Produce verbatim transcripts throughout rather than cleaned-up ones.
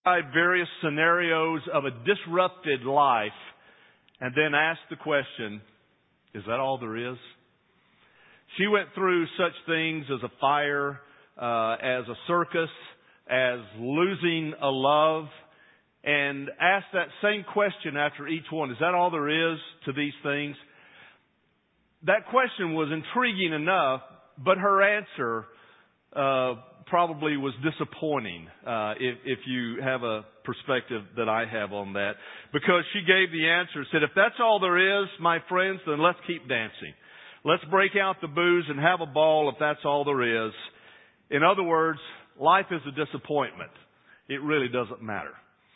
various scenarios of a disrupted life and then ask the question, is that all there is? She went through such things as a fire, uh, as a circus, as losing a love, and asked that same question after each one. Is that all there is to these things? That question was intriguing enough, but her answer uh, probably was disappointing, uh, if, if you have a perspective that I have on that. Because she gave the answer, said, if that's all there is, my friends, then let's keep dancing. Let's break out the booze and have a ball if that's all there is. In other words, life is a disappointment. It really doesn't matter.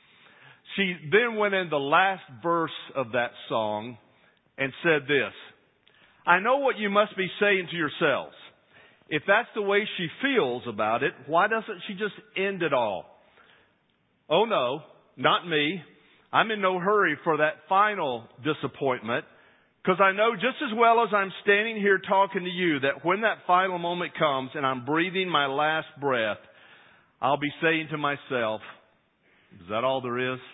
She then went in the last verse of that song and said this, I know what you must be saying to yourselves. If that's the way she feels about it, why doesn't she just end it all? Oh no, not me. I'm in no hurry for that final disappointment, because I know just as well as I'm standing here talking to you that when that final moment comes and I'm breathing my last breath, I'll be saying to myself, is that all there is?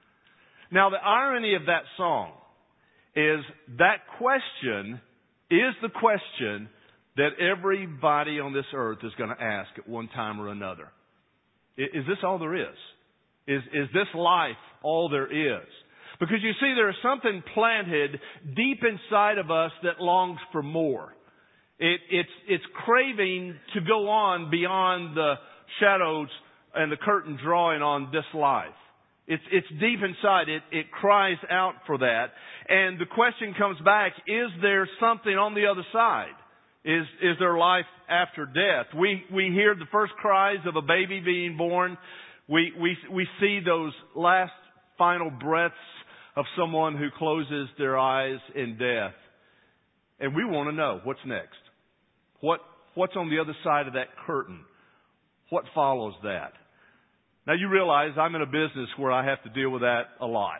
Now the irony of that song is that question is the question that everybody on this earth is going to ask at one time or another. Is this all there is? Is, is this life all there is? Because you see, there is something planted deep inside of us that longs for more. It, it's, it's craving to go on beyond the shadows and the curtain drawing on this life. It's, it's deep inside. It, it cries out for that. And the question comes back, is there something on the other side? Is, is there life after death? We, we hear the first cries of a baby being born. We, we, we see those last final breaths of someone who closes their eyes in death. And we want to know what's next. What, what's on the other side of that curtain? What follows that? Now you realize I'm in a business where I have to deal with that a lot.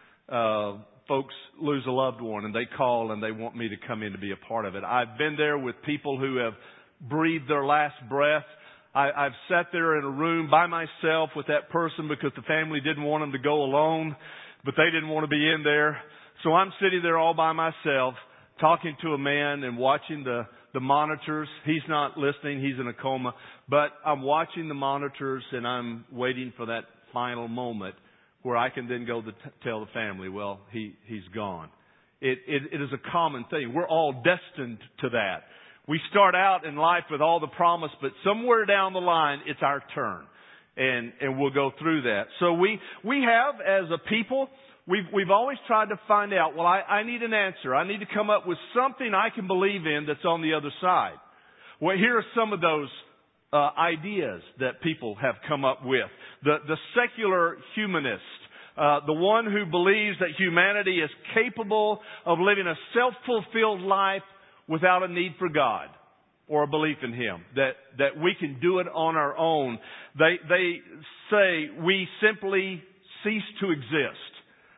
Uh, folks lose a loved one and they call and they want me to come in to be a part of it. I've been there with people who have breathed their last breath. I, I've sat there in a room by myself with that person because the family didn't want them to go alone, but they didn't want to be in there. So I'm sitting there all by myself talking to a man and watching the, the monitors. He's not listening. He's in a coma. But I'm watching the monitors and I'm waiting for that final moment where I can then go to t- tell the family, well, he, he's gone. It, it, it is a common thing. We're all destined to that. We start out in life with all the promise, but somewhere down the line, it's our turn. And, and we'll go through that. So we, we have, as a people, we've, we've always tried to find out, well, I, I need an answer. I need to come up with something I can believe in that's on the other side. Well, here are some of those uh, ideas that people have come up with. The, the secular humanist, uh, the one who believes that humanity is capable of living a self-fulfilled life without a need for God or a belief in Him, that, that we can do it on our own. They, they say we simply cease to exist.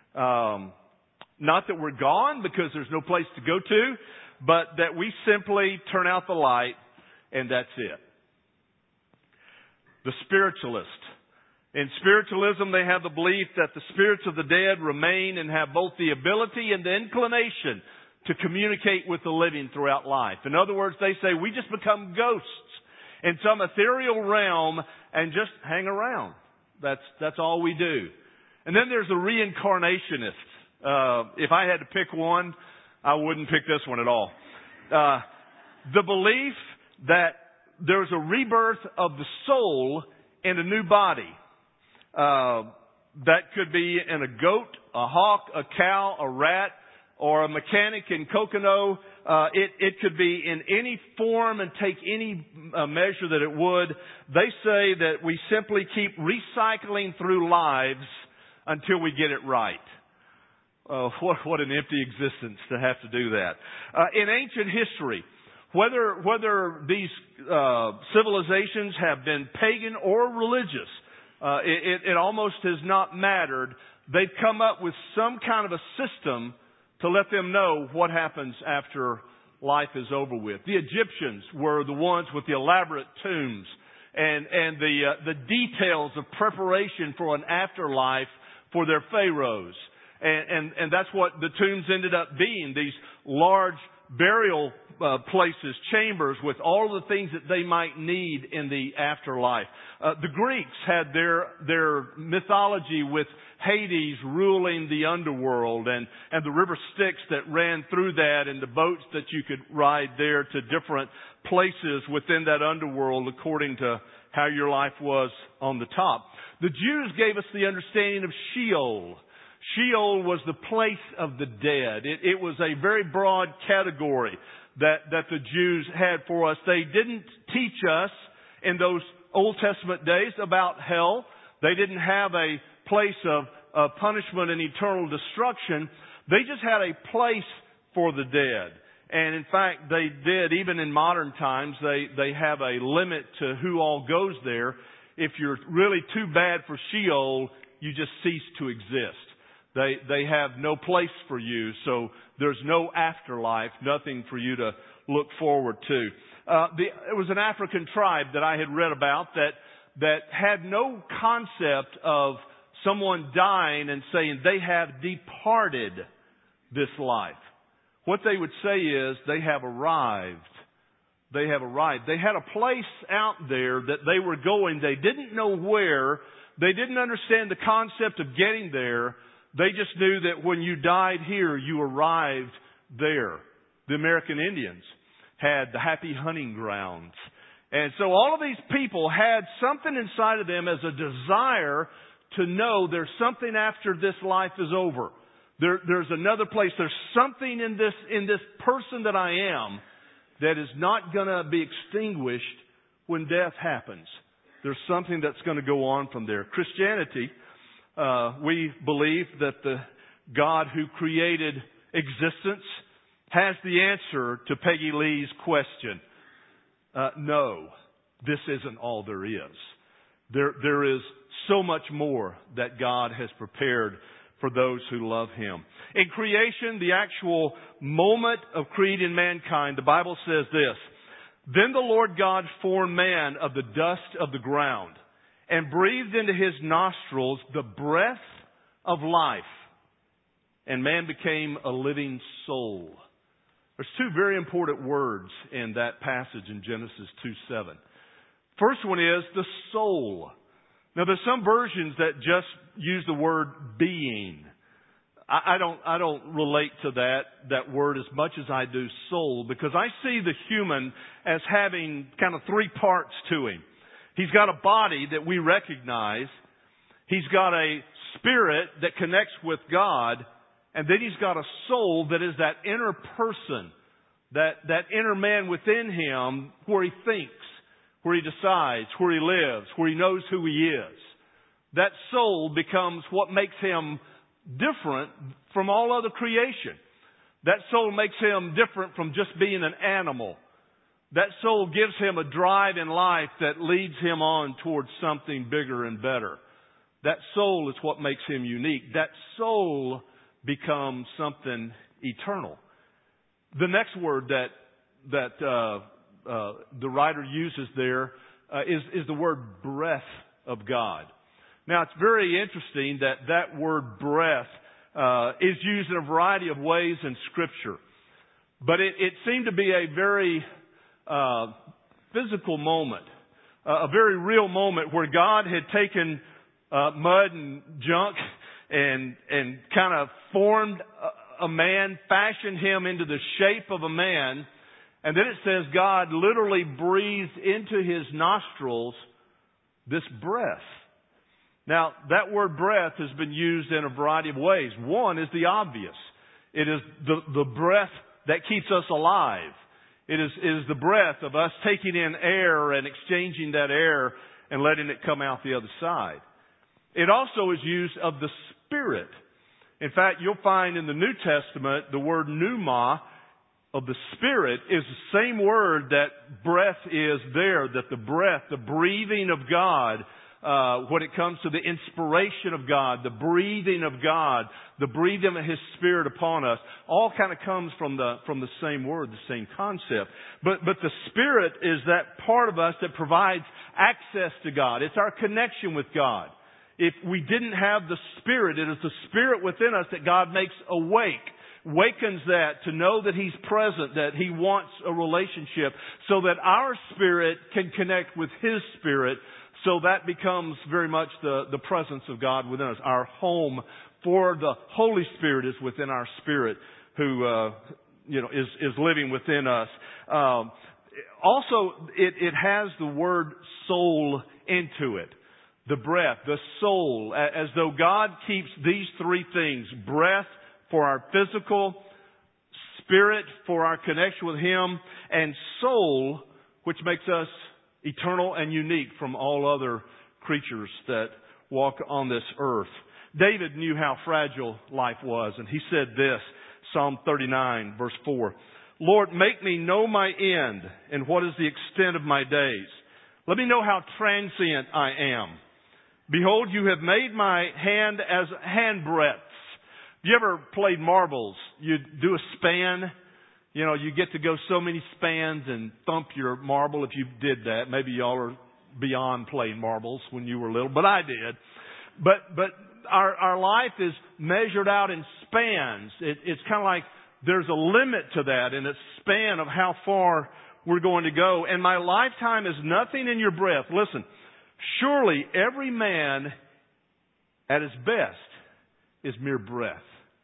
Um, not that we're gone because there's no place to go to, but that we simply turn out the light and that's it. The spiritualist. In spiritualism, they have the belief that the spirits of the dead remain and have both the ability and the inclination to communicate with the living throughout life. In other words, they say we just become ghosts in some ethereal realm and just hang around. That's, that's all we do. And then there's the reincarnationist. Uh, if I had to pick one, I wouldn't pick this one at all. Uh, the belief that there's a rebirth of the soul in a new body. Uh, that could be in a goat, a hawk, a cow, a rat, or a mechanic in Kokono. Uh, it, it could be in any form and take any uh, measure that it would. They say that we simply keep recycling through lives until we get it right. Uh, what, what an empty existence to have to do that. Uh, in ancient history, whether, whether these uh, civilizations have been pagan or religious, uh, it, it, it almost has not mattered. They've come up with some kind of a system to let them know what happens after life is over with. The Egyptians were the ones with the elaborate tombs and, and the, uh, the details of preparation for an afterlife for their pharaohs. And, and, and that's what the tombs ended up being, these large burial uh, places, chambers with all of the things that they might need in the afterlife. Uh, the Greeks had their, their mythology with Hades ruling the underworld, and, and the river Styx that ran through that, and the boats that you could ride there to different places within that underworld according to how your life was on the top. The Jews gave us the understanding of Sheol. Sheol was the place of the dead. It, it was a very broad category that, that the Jews had for us. They didn't teach us in those Old Testament days about hell. They didn't have a place of, of punishment and eternal destruction. They just had a place for the dead. And in fact, they did, even in modern times, they, they have a limit to who all goes there. If you're really too bad for Sheol, you just cease to exist. They, they have no place for you, so there's no afterlife, nothing for you to look forward to. Uh, the, it was an African tribe that I had read about that, that had no concept of someone dying and saying they have departed this life. What they would say is they have arrived. They have arrived. They had a place out there that they were going. They didn't know where. They didn't understand the concept of getting there. They just knew that when you died here, you arrived there. The American Indians had the happy hunting grounds. And so all of these people had something inside of them as a desire to know there's something after this life is over. There, there's another place. There's something in this, in this person that I am that is not going to be extinguished when death happens. There's something that's going to go on from there. Christianity, uh, we believe that the God who created existence has the answer to Peggy Lee's question. Uh, no, this isn't all there is. There, there is so much more that God has prepared for those who love Him. In creation, the actual moment of creating mankind, the Bible says this: Then the Lord God formed man of the dust of the ground and breathed into his nostrils the breath of life, and man became a living soul. There's two very important words in that passage in Genesis two seven. First one is the soul. Now, there's some versions that just use the word being. I, I don't, I don't relate to that, that word as much as I do soul, because I see the human as having kind of three parts to him. He's got a body that we recognize. He's got a spirit that connects with God. And then he's got a soul that is that inner person, that, that inner man within him where he thinks, where he decides, where he lives, where he knows who he is. That soul becomes what makes him different from all other creation. That soul makes him different from just being an animal. That soul gives him a drive in life that leads him on towards something bigger and better. That soul is what makes him unique. That soul becomes something eternal. The next word that that uh, uh, the writer uses there uh, is is the word breath of God. Now, it's very interesting that that word breath uh, is used in a variety of ways in Scripture, but it, it seemed to be a very uh, physical moment, uh, a very real moment where God had taken uh, mud and junk and and kind of formed a, a man, fashioned him into the shape of a man. And then it says God literally breathed into his nostrils this breath. Now, that word breath has been used in a variety of ways. One is the obvious. It is the, the breath that keeps us alive. It is, it is the breath of us taking in air and exchanging that air and letting it come out the other side. It also is used of the Spirit. In fact, you'll find in the New Testament the word pneuma of the Spirit is the same word that breath is there, that the breath, the breathing of God uh, when it comes to the inspiration of God, the breathing of God, the breathing of His Spirit upon us, all kind of comes from the, from the same word, the same concept. But, but the Spirit is that part of us that provides access to God. It's our connection with God. If we didn't have the Spirit, it is the Spirit within us that God makes awake. Wakens that to know that He's present, that He wants a relationship, so that our spirit can connect with His Spirit, so that becomes very much the, the presence of God within us. Our home for the Holy Spirit is within our spirit, who uh, you know is is living within us. Um, also, it, it has the word soul into it. The breath, the soul, as though God keeps these three things: breath for our physical, spirit for our connection with Him, and soul, which makes us eternal and unique from all other creatures that walk on this earth. David knew how fragile life was, and he said this, Psalm thirty-nine, verse four, "Lord, make me know my end, and what is the extent of my days. Let me know how transient I am. Behold, you have made my hand as handbreadths." Have you ever played marbles? You do a span. You know, you get to go so many spans and thump your marble if you did that. Maybe y'all are beyond playing marbles when you were little, but I did. But but our our life is measured out in spans. It, it's kind of like there's a limit to that, and it's span of how far we're going to go. And my lifetime is nothing in your breath. Listen, surely every man at his best is mere breath.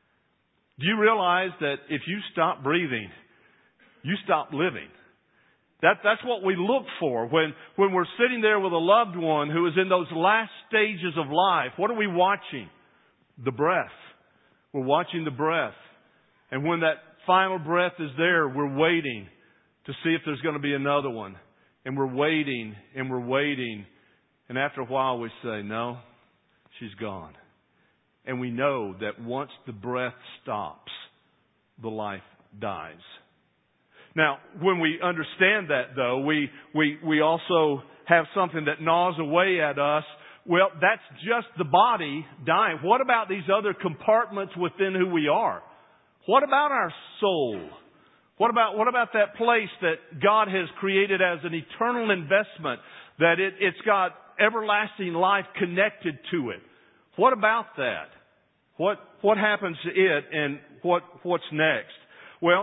Do you realize that if you stop breathing, you stop living? That, that's what we look for when, when we're sitting there with a loved one who is in those last stages of life. What are we watching? The breath. We're watching the breath. And when that final breath is there, we're waiting to see if there's going to be another one. And we're waiting and we're waiting. And after a while we say, no, she's gone. And we know that once the breath stops, the life dies. Now, when we understand that, though, we, we, we also have something that gnaws away at us. Well, that's just the body dying. What about these other compartments within who we are? What about our soul? What about, what about that place that God has created as an eternal investment, that it, it's got everlasting life connected to it? What about that? What what happens to it, and what what's next? Well,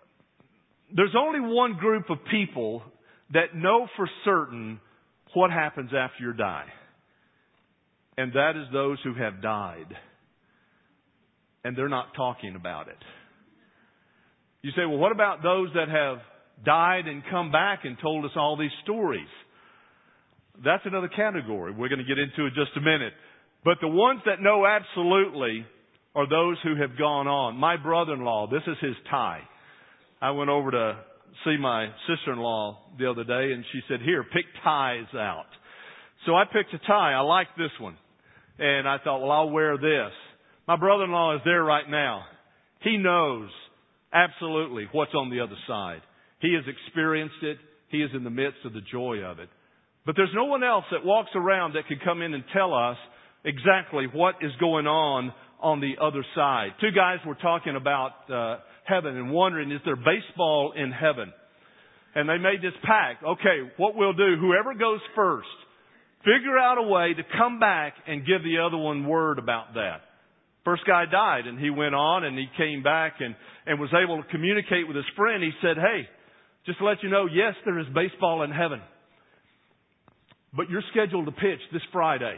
there's only one group of people that know for certain what happens after you die. And that is those who have died. And they're not talking about it. You say, well, what about those that have died and come back and told us all these stories? That's another category we're going to get into in just a minute. But the ones that know absolutely are those who have gone on. My brother-in-law, this is his tie. I went over to see my sister-in-law the other day, and she said, here, pick ties out. So I picked a tie. I like this one. And I thought, well, I'll wear this. My brother-in-law is there right now. He knows absolutely what's on the other side. He has experienced it. He is in the midst of the joy of it. But there's no one else that walks around that could come in and tell us exactly what is going on on the other side. Two guys were talking about uh, heaven and wondering, is there baseball in heaven? And they made this pact. Okay, what we'll do, whoever goes first, figure out a way to come back and give the other one word about that. First guy died, and he went on and he came back and, and was able to communicate with his friend. He said, hey, just to let you know, yes, there is baseball in heaven. But you're scheduled to pitch this Friday.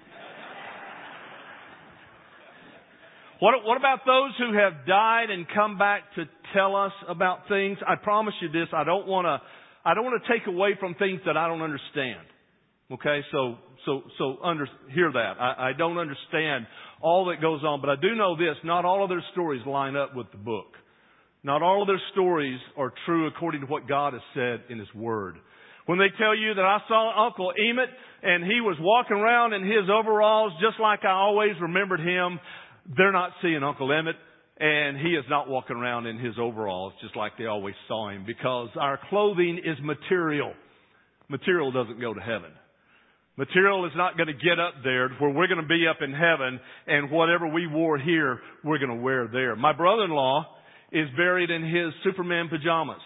What, what about those who have died and come back to tell us about things? I promise you this, I don't want to, I don't want to take away from things that I don't understand. Okay, so, so, so under, hear that. I, I don't understand all that goes on, but I do know this, not all of their stories line up with the book. Not all of their stories are true according to what God has said in His Word. When they tell you that I saw Uncle Emmett and he was walking around in his overalls just like I always remembered him, they're not seeing Uncle Emmett, and he is not walking around in his overalls just like they always saw him, because our clothing is material. Material doesn't go to heaven. Material is not going to get up there where we're going to be up in heaven and whatever we wore here, we're going to wear there. My brother-in-law is buried in his Superman pajamas.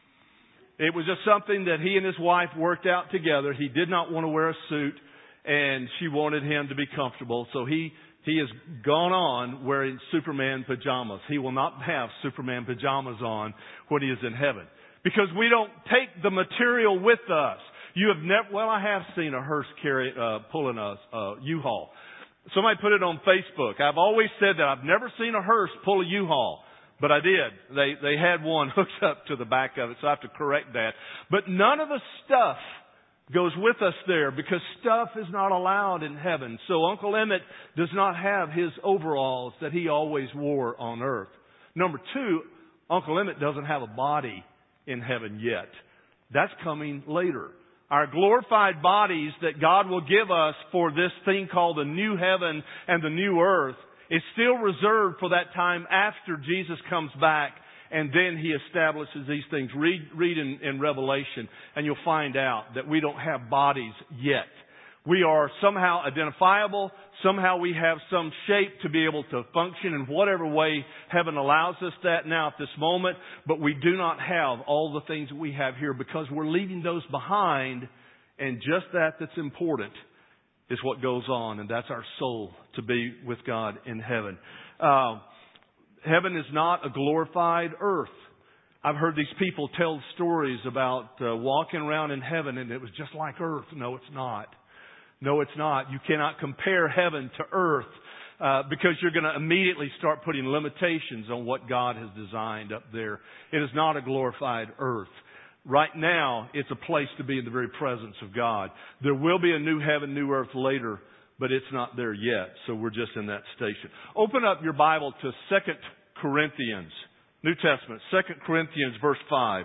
It was just something that he and his wife worked out together. He did not want to wear a suit, and she wanted him to be comfortable. So he, he has gone on wearing Superman pajamas. He will not have Superman pajamas on when he is in heaven. Because we don't take the material with us. You have never, well, I have seen a hearse carry, uh, pulling a, a U-Haul. Somebody put it on Facebook. I've always said that I've never seen a hearse pull a U-Haul. But I did. They, they had one hooked up to the back of it, so I have to correct that. But none of the stuff goes with us there because stuff is not allowed in heaven. So Uncle Emmett does not have his overalls that he always wore on earth. Number two, Uncle Emmett doesn't have a body in heaven yet. That's coming later. Our glorified bodies that God will give us for this thing called the new heaven and the new earth is still reserved for that time after Jesus comes back and then He establishes these things. Read, read in, in Revelation and you'll find out that we don't have bodies yet. We are somehow identifiable. Somehow we have some shape to be able to function in whatever way heaven allows us that now at this moment. But we do not have all the things that we have here because we're leaving those behind. And just that that's important is what goes on. And that's our soul to be with God in heaven. Uh, heaven is not a glorified earth. I've heard these people tell stories about uh, walking around in heaven and it was just like earth. No, it's not. No, it's not. You cannot compare heaven to earth uh, because you're going to immediately start putting limitations on what God has designed up there. It is not a glorified earth. Right now, it's a place to be in the very presence of God. There will be a new heaven, new earth later, but it's not there yet. So we're just in that station. Open up your Bible to Second Corinthians, New Testament, Second Corinthians verse five.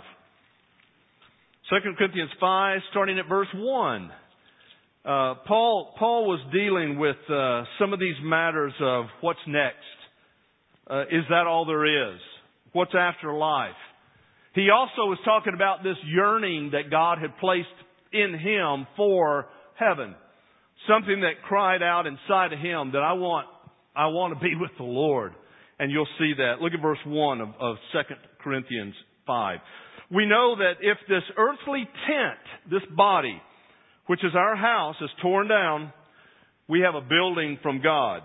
Second Corinthians five, starting at verse one. Uh, Paul, Paul was dealing with uh, some of these matters of what's next. Uh, is that all there is? What's after life? He also was talking about this yearning that God had placed in him for heaven. Something that cried out inside of him that I want, I want to be with the Lord. And you'll see that. Look at verse one of, of Second Corinthians five. We know that if this earthly tent, this body, which is our house, is torn down, we have a building from God.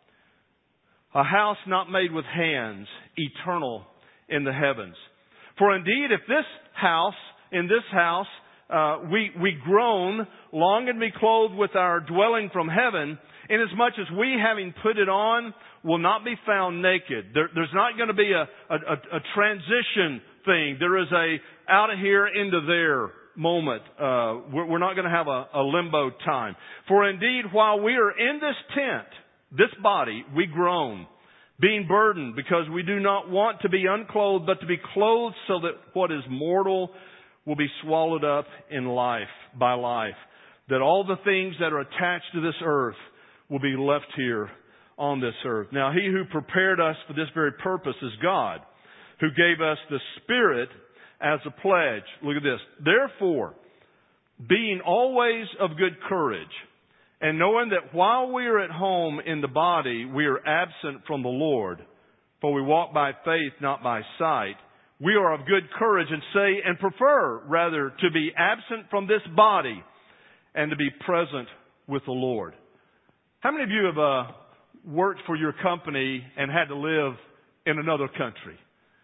A house not made with hands, eternal in the heavens. For indeed, if this house, in this house, uh, we, we groan, long and be clothed with our dwelling from heaven, inasmuch as we, having put it on, will not be found naked. There, there's not going to be a, a, a transition thing. There is a out of here into there moment. Uh, we're, we're not going to have a, a limbo time. For indeed, while we are in this tent, this body, we groan, being burdened, because we do not want to be unclothed, but to be clothed, so that what is mortal will be swallowed up in life, by life. That all the things that are attached to this earth will be left here on this earth. Now, He who prepared us for this very purpose is God, who gave us the Spirit as a pledge. Look at this. Therefore, being always of good courage, and knowing that while we are at home in the body, we are absent from the Lord, for we walk by faith, not by sight, we are of good courage and say, and prefer rather to be absent from this body and to be present with the Lord. How many of you have uh, worked for your company and had to live in another country?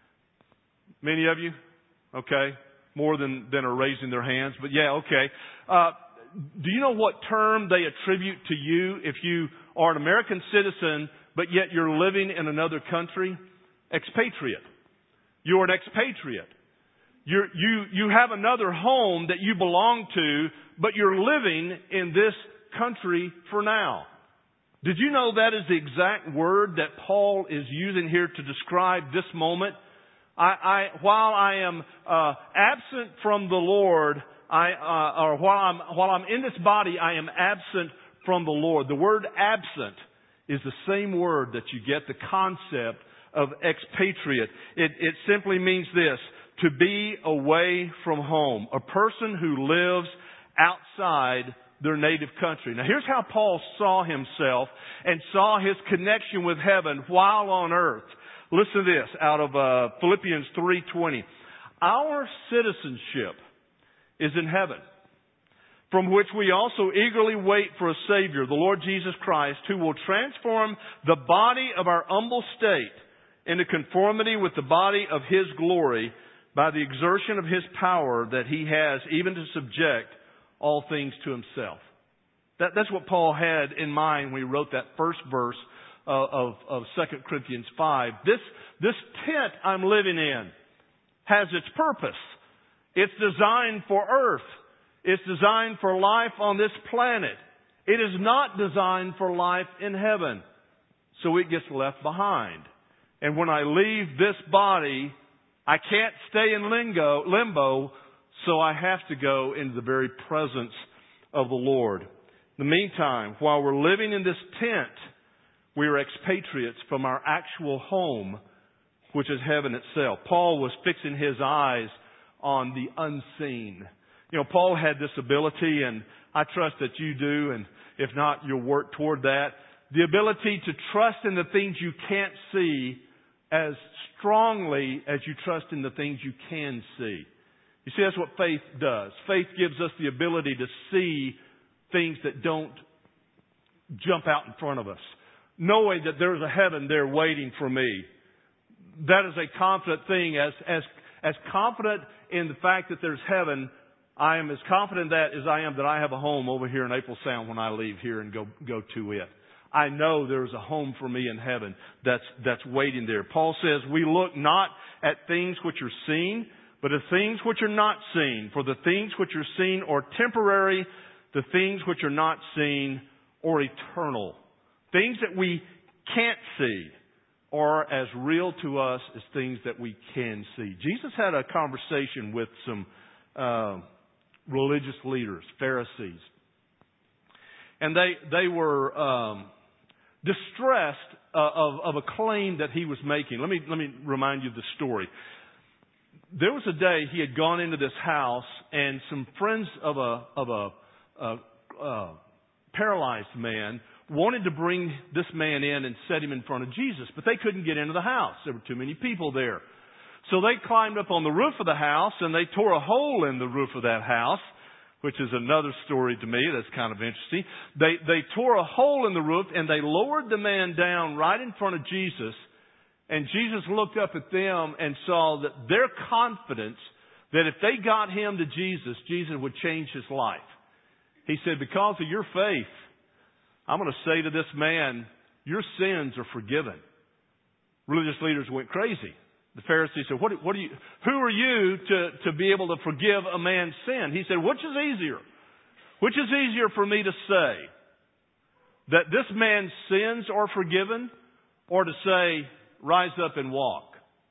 Many of you? Okay. More than, than are raising their hands. But yeah, okay. Uh, do you know what term they attribute to you if you are an American citizen, but yet you're living in another country? Expatriate. You're an expatriate. You're, you, you have another home that you belong to, but you're living in this country for now. Did you know that is the exact word that Paul is using here to describe this moment? I, I, while I am uh, absent from the Lord, I, uh, or while I'm while I'm in this body, I am absent from the Lord. The word absent is the same word that you get the concept of expatriate. It, it simply means this: to be away from home. A person who lives outside their native country. Now here's how Paul saw himself and saw his connection with heaven while on earth. Listen to this out of uh, Philippians three twenty. Our citizenship is in heaven, from which we also eagerly wait for a Savior, the Lord Jesus Christ, who will transform the body of our humble state into conformity with the body of His glory by the exertion of His power that He has even to subject all things to Himself. That, that's what Paul had in mind when he wrote that first verse of, of, of Second Corinthians five. This, this tent I'm living in has its purpose. It's designed for earth. It's designed for life on this planet. It is not designed for life in heaven. So it gets left behind. And when I leave this body, I can't stay in limbo, limbo, so I have to go into the very presence of the Lord. In the meantime, while we're living in this tent, we are expatriates from our actual home, which is heaven itself. Paul was fixing his eyes on the unseen. You know, Paul had this ability, and I trust that you do, and if not, you'll work toward that. The ability to trust in the things you can't see as strongly as you trust in the things you can see. You see, that's what faith does. Faith gives us the ability to see things that don't jump out in front of us, knowing that there's a heaven there waiting for me. That is a confident thing. As, as, as confident in the fact that there's heaven, I am as confident in that as I am that I have a home over here in April Sound when I leave here and go, go to it. I know there's a home for me in heaven that's, that's waiting there. Paul says we look not at things which are seen, but at things which are not seen. For the things which are seen are temporary, the things which are not seen are eternal. Things that we can't see are as real to us as things that we can see. Jesus had a conversation with some uh, religious leaders, Pharisees. And they, they were um, distressed uh, of, of a claim that he was making. Let me, let me remind you of the story. There was a day he had gone into this house, and some friends of a, of a, a, a paralyzed man wanted to bring this man in and set him in front of Jesus, but they couldn't get into the house. There were too many people there. So they climbed up on the roof of the house, and they tore a hole in the roof of that house, which is another story to me that's kind of interesting. They, they tore a hole in the roof, and they lowered the man down right in front of Jesus. And Jesus looked up at them and saw that their confidence that if they got him to Jesus, Jesus would change his life. He said, because of your faith, I'm going to say to this man, your sins are forgiven. Religious leaders went crazy. The Pharisees said, what, what do you, who are you to, to be able to forgive a man's sin? He said, which is easier? Which is easier for me to say? That this man's sins are forgiven, or to say, rise up and walk?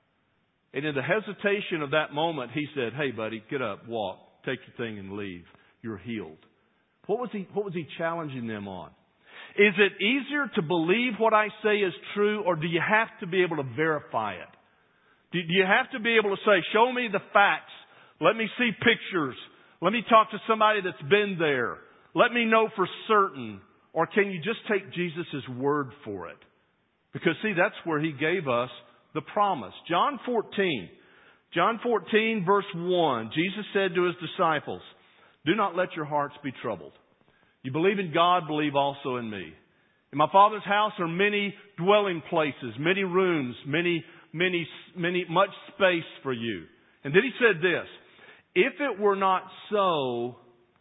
And in the hesitation of that moment, he said, hey buddy, get up, walk, take your thing and leave. You're healed. What was he, what was he challenging them on? Is it easier to believe what I say is true, or do you have to be able to verify it? Do you have to be able to say, show me the facts. Let me see pictures. Let me talk to somebody that's been there. Let me know for certain. Or can you just take Jesus' word for it? Because see, that's where He gave us the promise. John fourteen. John fourteen verse one. Jesus said to His disciples, do not let your hearts be troubled. You believe in God, believe also in me. In my Father's house are many dwelling places, many rooms, many, many, many, much space for you. And then He said this, if it were not so,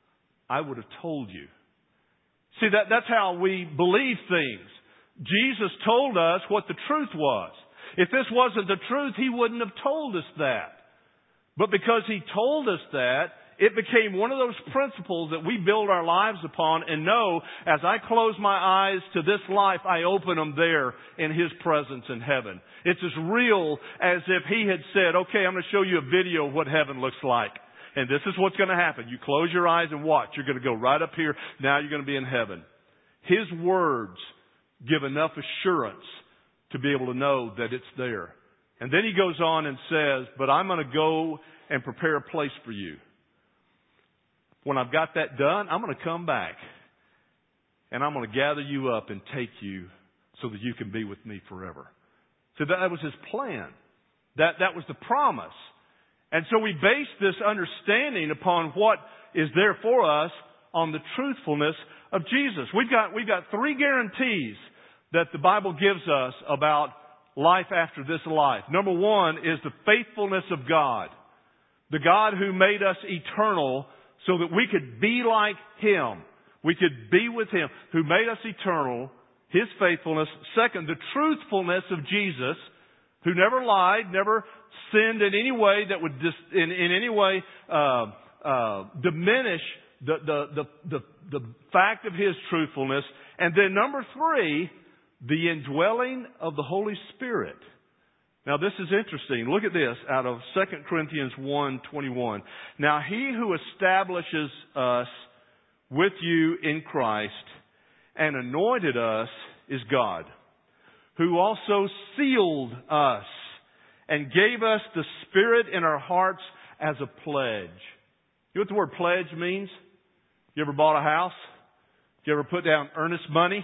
I would have told you. See, that, that's how we believe things. Jesus told us what the truth was. If this wasn't the truth, He wouldn't have told us that. But because He told us that, it became one of those principles that we build our lives upon and know as I close my eyes to this life, I open them there in His presence in heaven. It's as real as if He had said, okay, I'm going to show you a video of what heaven looks like. And this is what's going to happen. You close your eyes and watch. You're going to go right up here. Now you're going to be in heaven. His words give enough assurance to be able to know that it's there. And then He goes on and says, but I'm going to go and prepare a place for you. when I've got that done, I'm going to come back. And I'm going to gather you up and take you so that you can be with me forever. So that was His plan. That, that was the promise. And so we base this understanding upon what is there for us on the truthfulness of Jesus. We've got, we've got three guarantees that the Bible gives us about life after this life. Number one is the faithfulness of God. The God who made us eternal so that we could be like Him. We could be with Him, who made us eternal, His faithfulness. Second, the truthfulness of Jesus, who never lied, never sinned in any way that would dis, in, in any way uh, uh, diminish the, the, the, the, the fact of His truthfulness. And then number three, the indwelling of the Holy Spirit. Now this is interesting. Look at this out of Second Corinthians one twenty-one. Now He who establishes us with you in Christ and anointed us is God, who also sealed us and gave us the Spirit in our hearts as a pledge. You know what the word pledge means? You ever bought a house? You ever put down earnest money?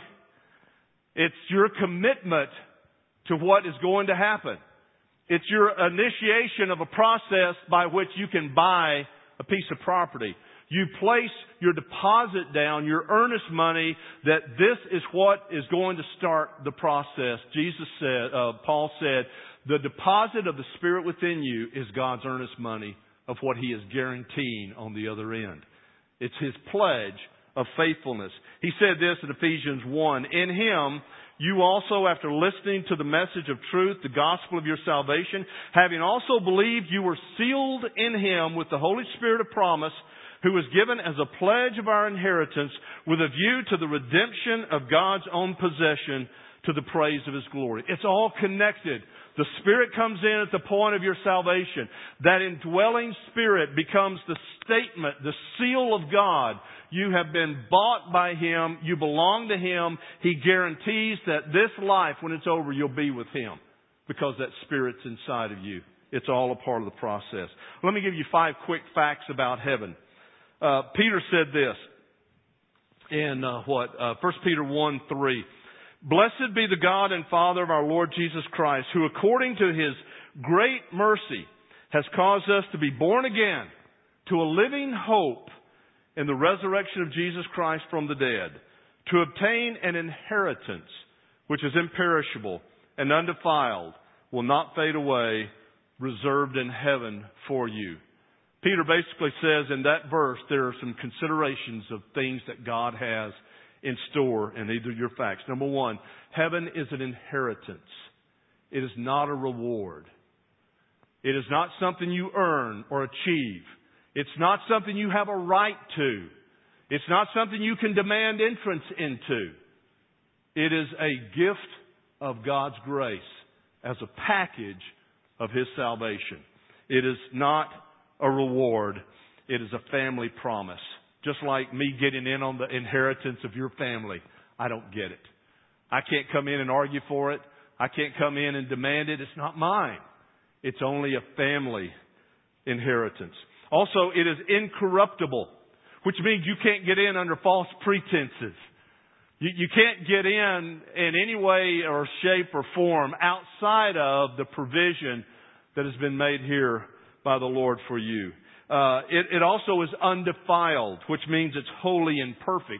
It's your commitment to what is going to happen. It's your initiation of a process by which you can buy a piece of property. You place your deposit down, your earnest money, that this is what is going to start the process. Jesus said, uh, Paul said, the deposit of the Spirit within you is God's earnest money of what He is guaranteeing on the other end. It's His pledge of faithfulness. He said this in Ephesians one, in Him you also, after listening to the message of truth, the gospel of your salvation, having also believed, you were sealed in Him with the Holy Spirit of promise, who was given as a pledge of our inheritance with a view to the redemption of God's own possession to the praise of His glory. It's all connected. The Spirit comes in at the point of your salvation. That indwelling Spirit becomes the statement, the seal of God. You have been bought by Him. You belong to Him. He guarantees that this life, when it's over, you'll be with Him because that Spirit's inside of you. It's all a part of the process. Let me give you five quick facts about heaven. Uh, Peter said this in uh, what? Uh, First Peter one three. Blessed be the God and Father of our Lord Jesus Christ, who according to His great mercy has caused us to be born again to a living hope in the resurrection of Jesus Christ from the dead, to obtain an inheritance which is imperishable and undefiled, will not fade away, reserved in heaven for you. Peter basically says in that verse there are some considerations of things that God has in store in either your facts. Number one, heaven is an inheritance. It is not a reward. It is not something you earn or achieve. It's not something you have a right to. It's not something you can demand entrance into. It is a gift of God's grace as a package of His salvation. It is not a reward. It is a family promise. Just like me getting in on the inheritance of your family. I don't get it. I can't come in and argue for it. I can't come in and demand it. It's not mine. It's only a family inheritance. Also, it is incorruptible, which means you can't get in under false pretenses. You, you can't get in in any way or shape or form outside of the provision that has been made here by the Lord for you. Uh, it, it also is undefiled, which means it's holy and perfect.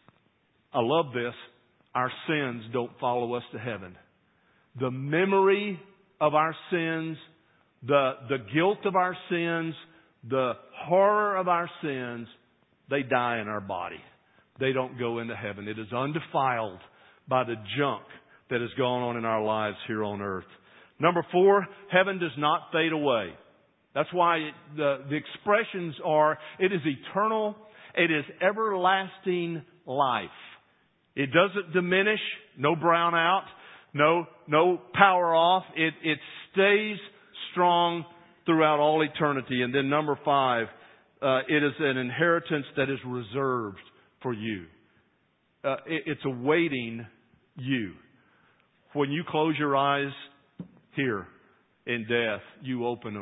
I love this. Our sins don't follow us to heaven. The memory of our sins, the, the guilt of our sins, the horror of our sins, they die in our body. They don't go into heaven. It is undefiled by the junk that has gone on in our lives here on earth. Number four, heaven does not fade away. That's why it, the, the expressions are, it is eternal, it is everlasting life. It doesn't diminish, no brown out, no, no power off. It, it stays strong throughout all eternity. And then number five, uh, it is an inheritance that is reserved for you. Uh, it, it's awaiting you. When you close your eyes here in death, you open them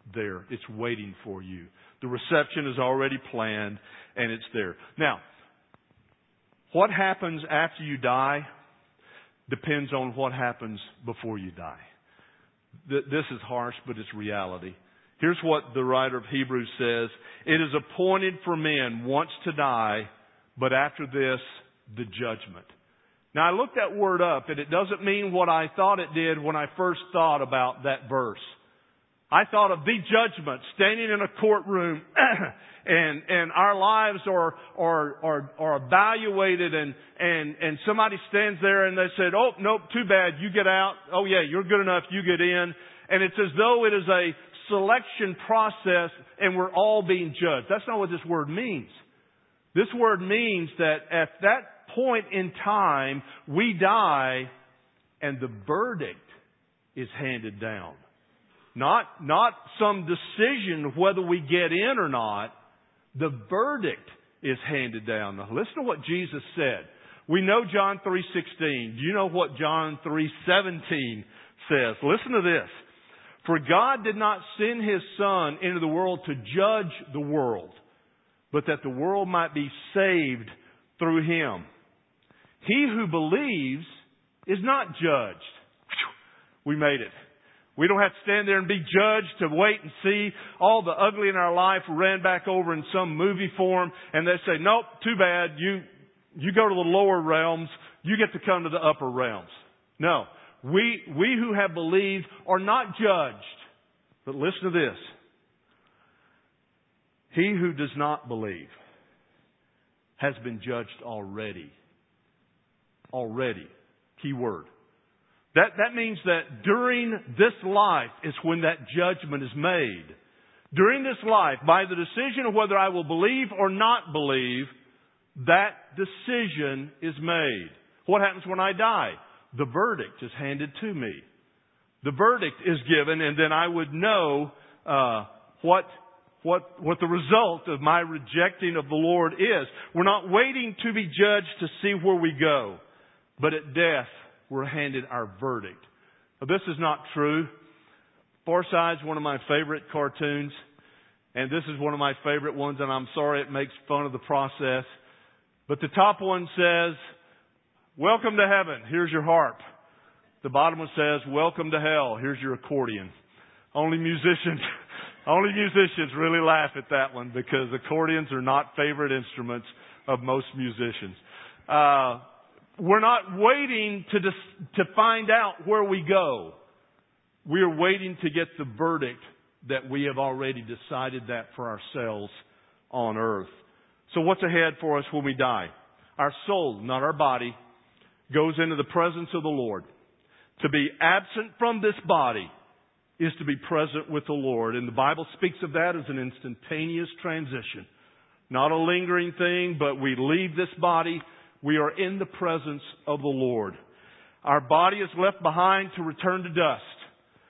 there. It's waiting for you. The reception is already planned and it's there. Now, what happens after you die depends on what happens before you die. This is harsh, but it's reality. Here's what the writer of Hebrews says. It is appointed for men once to die, but after this, the judgment. Now, I looked that word up, and it doesn't mean what I thought it did when I first thought about that verse. I thought of the judgment, standing in a courtroom, and and our lives are are are, are evaluated, and, and and somebody stands there and they said, "Oh, nope, too bad, you get out. Oh yeah, you're good enough, you get in." And it's as though it is a selection process, and we're all being judged. That's not what this word means. This word means that at that point in time, we die, and the verdict is handed down. Not, not some decision of whether we get in or not. The verdict is handed down. Now, listen to what Jesus said. We know John three sixteen. Do you know what John three seventeen says? Listen to this. For God did not send His Son into the world to judge the world, but that the world might be saved through Him. He who believes is not judged. We made it. We don't have to stand there and be judged to wait and see all the ugly in our life ran back over in some movie form, and they say, "Nope, too bad. You, you go to the lower realms. You get to come to the upper realms." No. We, we who have believed are not judged. But listen to this. He who does not believe has been judged already. Already. Key word. That, that means that during this life is when that judgment is made. During this life, by the decision of whether I will believe or not believe, that decision is made. What happens when I die? The verdict is handed to me. The verdict is given, and then I would know uh, what what what the result of my rejecting of the Lord is. We're not waiting to be judged to see where we go, but at death we're handed our verdict. Now, this is not true. Far Side's one of my favorite cartoons, and this is one of my favorite ones, and I'm sorry it makes fun of the process. But the top one says, "Welcome to heaven. Here's your harp." The bottom one says, "Welcome to hell. Here's your accordion." Only musicians, only musicians really laugh at that one because accordions are not favorite instruments of most musicians. Uh, we're not waiting to dis- to find out where we go. We are waiting to get the verdict that we have already decided that for ourselves on earth. So what's ahead for us when we die? Our soul, not our body, goes into the presence of the Lord. To be absent from this body is to be present with the Lord. And the Bible speaks of that as an instantaneous transition. Not a lingering thing, but we leave this body. We are in the presence of the Lord. Our body is left behind to return to dust.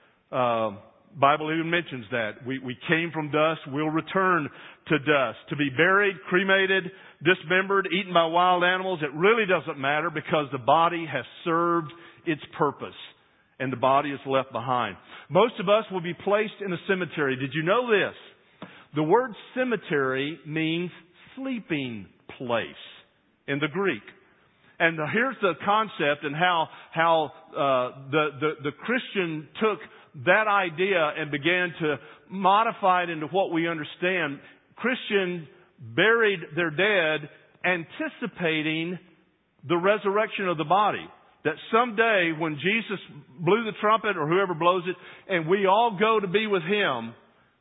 Uh, Bible even mentions that. We, we came from dust. We'll return to dust. To be buried, cremated, dismembered, eaten by wild animals, it really doesn't matter because the body has served its purpose and the body is left behind. Most of us will be placed in a cemetery. Did you know this? The word cemetery means sleeping place in the Greek. And here's the concept and how, how uh, the, the, the Christian took that idea and began to modify it into what we understand. Christians buried their dead anticipating the resurrection of the body. That someday when Jesus blew the trumpet or whoever blows it and we all go to be with Him,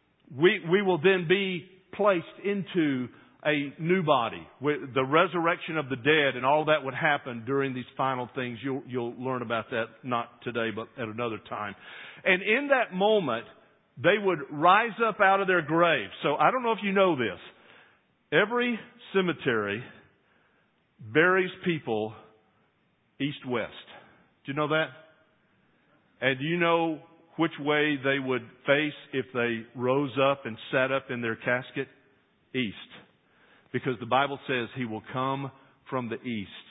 we, we will then be placed into a new body. The resurrection of the dead and all that would happen during these final things. You'll, you'll learn about that not today but at another time. And in that moment, they would rise up out of their graves. So I don't know if you know this. Every cemetery buries people east-west. Do you know that? And do you know which way they would face if they rose up and sat up in their casket? East. Because the Bible says He will come from the east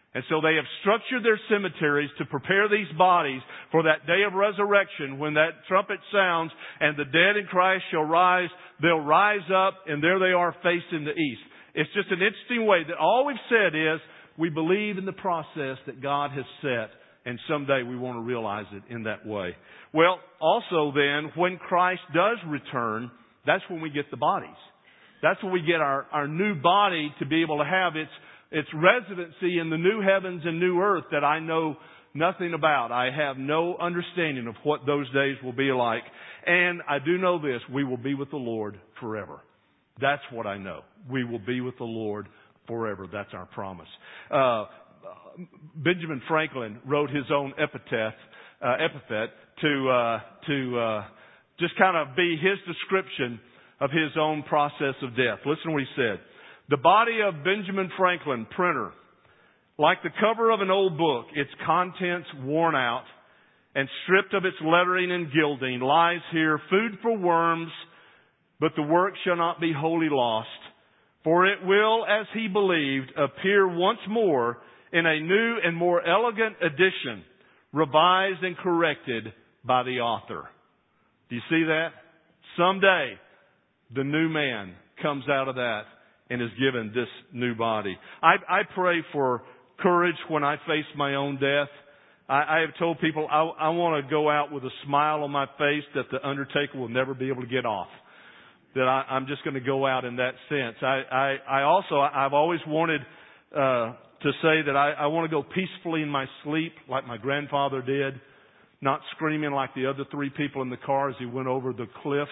And so they have structured their cemeteries to prepare these bodies for that day of resurrection when that trumpet sounds and the dead in Christ shall rise. They'll rise up and there they are facing the east. It's just an interesting way that all we've said is we believe in the process that God has set, and someday we want to realize it in that way. Well, also then, when Christ does return, that's when we get the bodies. That's when we get our, our new body to be able to have its It's residency in the new heavens and new earth that I know nothing about. I have no understanding of what those days will be like. And I do know this, we will be with the Lord forever. That's what I know. We will be with the Lord forever. That's our promise. Uh, Benjamin Franklin wrote his own epitaph, uh, epithet to, uh, to, uh, just kind of be his description of his own process of death. Listen to what he said. The body of Benjamin Franklin, printer, like the cover of an old book, its contents worn out and stripped of its lettering and gilding, lies here food for worms, but the work shall not be wholly lost, for it will, as he believed, appear once more in a new and more elegant edition, revised and corrected by the author. Do you see that? Someday, the new man comes out of that and is given this new body. I, I pray for courage when I face my own death. I, I have told people I, I want to go out with a smile on my face that the undertaker will never be able to get off. That I, I'm just going to go out in that sense. I, I, I also, I've always wanted uh, to say that I, I want to go peacefully in my sleep like my grandfather did, not screaming like the other three people in the car as he went over the cliff.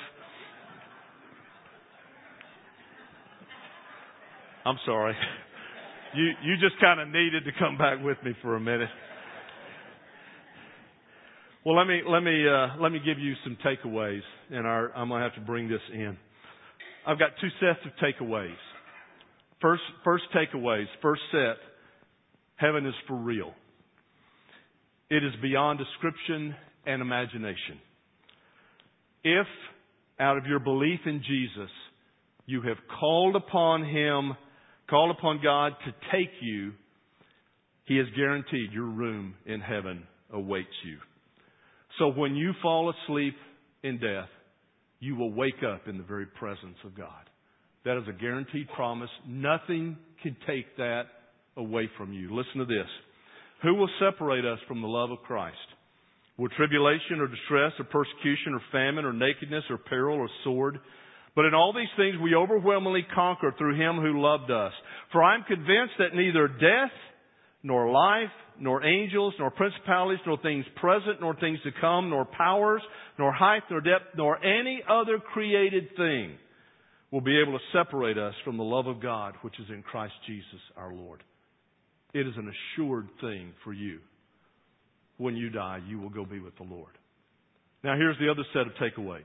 I'm sorry. You you just kind of needed to come back with me for a minute. Well, let me let me uh, let me give you some takeaways, and our, I'm going to have to bring this in. I've got two sets of takeaways. First first takeaways. First set. Heaven is for real. It is beyond description and imagination. If out of your belief in Jesus, you have called upon Him. Call upon God to take you, He has guaranteed your room in heaven awaits you. So when you fall asleep in death, you will wake up in the very presence of God. That is a guaranteed promise. Nothing can take that away from you. Listen to this. Who will separate us from the love of Christ? Will tribulation or distress or persecution or famine or nakedness or peril or sword? But in all these things we overwhelmingly conquer through Him who loved us. For I am convinced that neither death, nor life, nor angels, nor principalities, nor things present, nor things to come, nor powers, nor height, nor depth, nor any other created thing will be able to separate us from the love of God, which is in Christ Jesus our Lord. It is an assured thing for you. When you die, you will go be with the Lord. Now here's the other set of takeaways.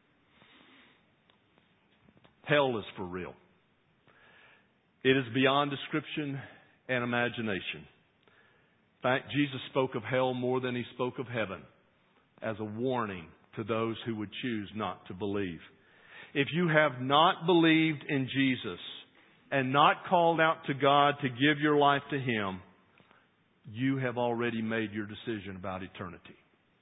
Hell is for real. It is beyond description and imagination. In fact, Jesus spoke of hell more than He spoke of heaven as a warning to those who would choose not to believe. If you have not believed in Jesus and not called out to God to give your life to Him, you have already made your decision about eternity.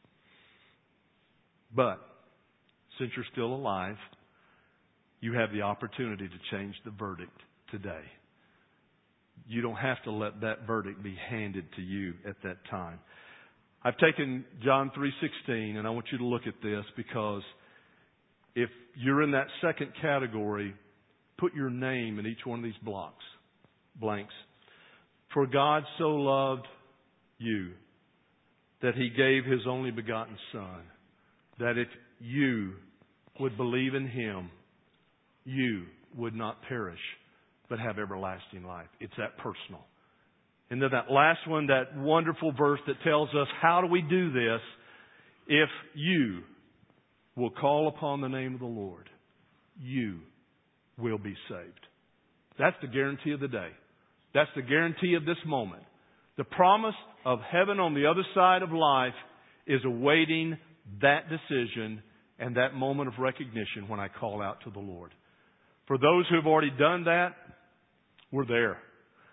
But since you're still alive, you have the opportunity to change the verdict today. You don't have to let that verdict be handed to you at that time. I've taken John three sixteen, and I want you to look at this because if you're in that second category, put your name in each one of these blocks, blanks. For God so loved you that He gave His only begotten Son, that if you would believe in Him, you would not perish, but have everlasting life. It's that personal. And then that last one, that wonderful verse that tells us how do we do this? If you will call upon the name of the Lord, you will be saved. That's the guarantee of the day. That's the guarantee of this moment. The promise of heaven on the other side of life is awaiting that decision and that moment of recognition when I call out to the Lord. For those who have already done that, we're there.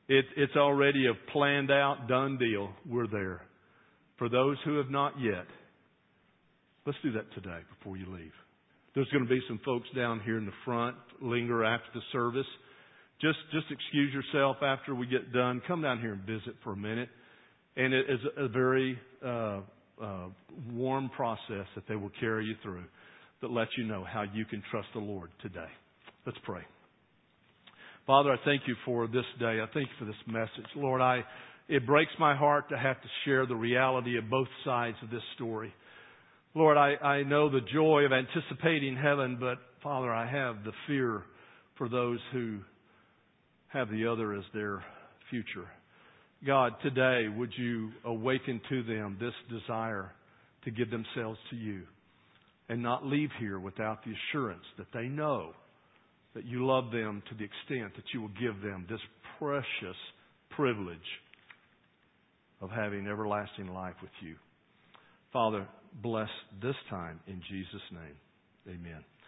It, it's already a planned out, done deal. We're there. For those who have not yet, let's do that today before you leave. There's going to be some folks down here in the front, linger after the service. Just, just excuse yourself after we get done. Come down here and visit for a minute. And it is a very uh, uh, warm process that they will carry you through that lets you know how you can trust the Lord today. Let's pray. Father, I thank you for this day. I thank you for this message. Lord, I it breaks my heart to have to share the reality of both sides of this story. Lord, I, I know the joy of anticipating heaven, but Father, I have the fear for those who have the other as their future. God, today, would you awaken to them this desire to give themselves to you and not leave here without the assurance that they know that you love them to the extent that you will give them this precious privilege of having everlasting life with you. Father, bless this time in Jesus' name. Amen.